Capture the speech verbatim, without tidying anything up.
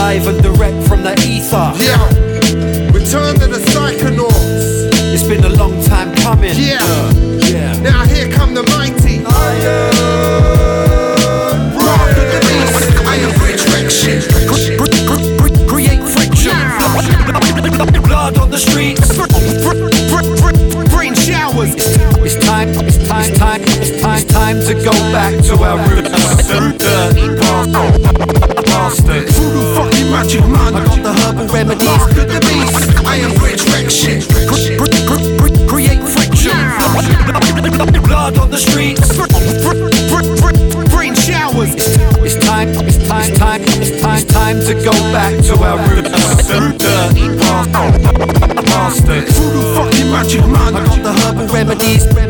live and direct from the ether. Yeah, return to the Psychonauts. It's been a long time coming. Yeah, uh, yeah. Now here come the mighty Iron Mark of the beast. I am bridge wreck shit. Create friction. Blood on the streets. Brain showers. It's time, it's time, time, it's time, time to go back to our roots. Dirty bastards. Voodoo fucking magic man. I got the herbal remedies. Mark of the beast. I am bridge wreck shit. Create friction. Blood on the streets. Brain showers. It's time, it's time, time, it's time, time to go back to our roots. Dirty bastards. Voodoo fucking magic man. I got the herbal remedies.